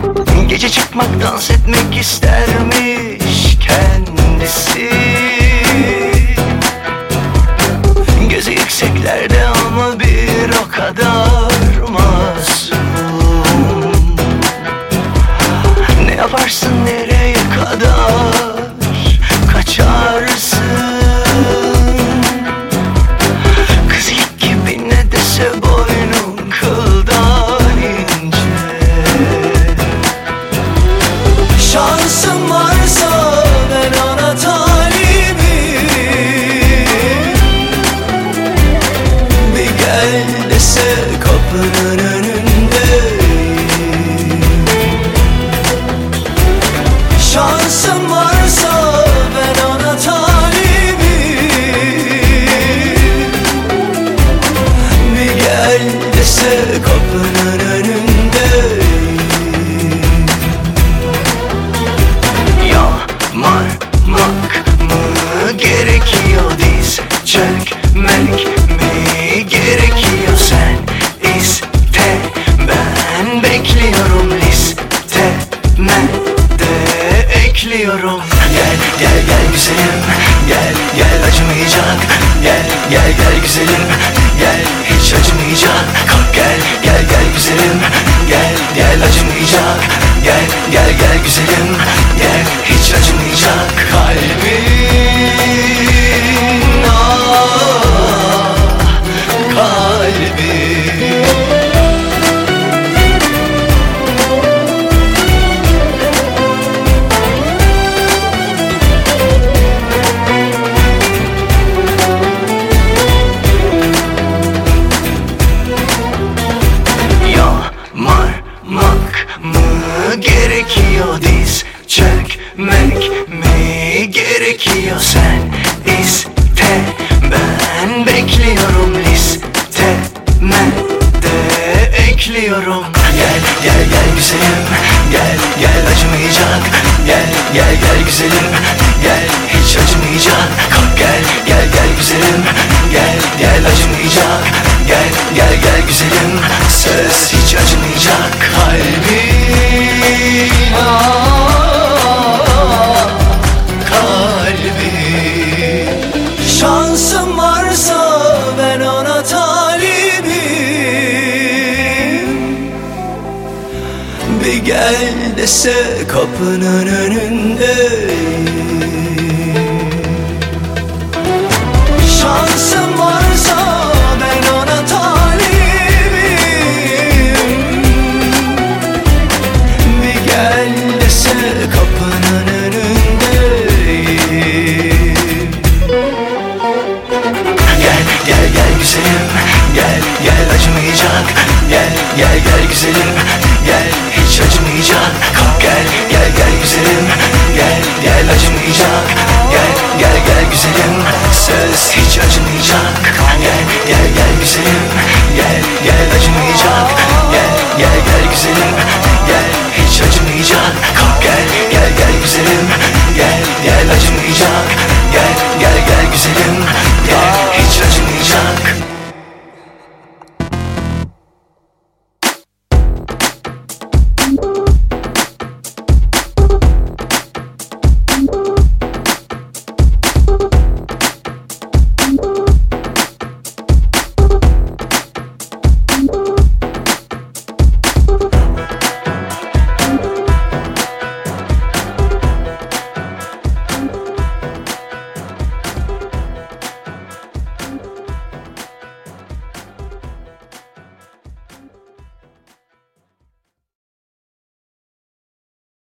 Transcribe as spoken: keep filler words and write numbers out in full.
Gece çıkmak, dans etmek istermiş kendisi. Gözü yükseklerde ama bir o kadar masum. Ne yaparsın, nereye kadar kaçarsın? Kız ilk gibi ne dese boynun kıldan ince. Şansım varsa ben ona talibim. Bir gel dese kapının önündeyim. Şansım varsa ben ona talibim. Bir gel dese kapının önündeyim. Yalvarmak mı gerekiyor, diz çökmek mi gerekiyor? Sen iste, ben bekliyorum, listeme de ekliyorum. Gel gel gel güzelim, gel gel acımayacak. Gel gel gel güzelim, gel hiç acımayacak. Kalk gel gel gel güzelim, gel gel acımayacak. Gel gel gel güzelim, gel hiç acımayacak. Kalbim, ah kalbim. Yalvarmak mı gerekiyor, diz çökmek mi gerekiyor? Sen iste, ben bekliyorum, listeme de ekliyorum. Gel gel gel güzelim, gel gel acımayacak. Gel gel gel güzelim, gel hiç acımayacak. Kalk gel gel gel güzelim, gel gel acımayacak. Gel gel gel güzelim, söz hiç acımayacak. Kalbim, ah kalbim. Şansım varsa ben ona talibim. Bir gel dese kapının önündeyim. Şansım varsa ben ona talibim. Bir gel dese kapının önündeyim. Gel gel gel güzelim, gel gel acımayacak. Gel gel gel güzelim, gel hiç acımayacak. Kalk gel gel gel güzelim, gel gel acımayacak. Gel gel gel güzelim, söz hiç acımayacak. Gel gel gel güzelim, gel gel acımayacak. Gel gel gel güzelim,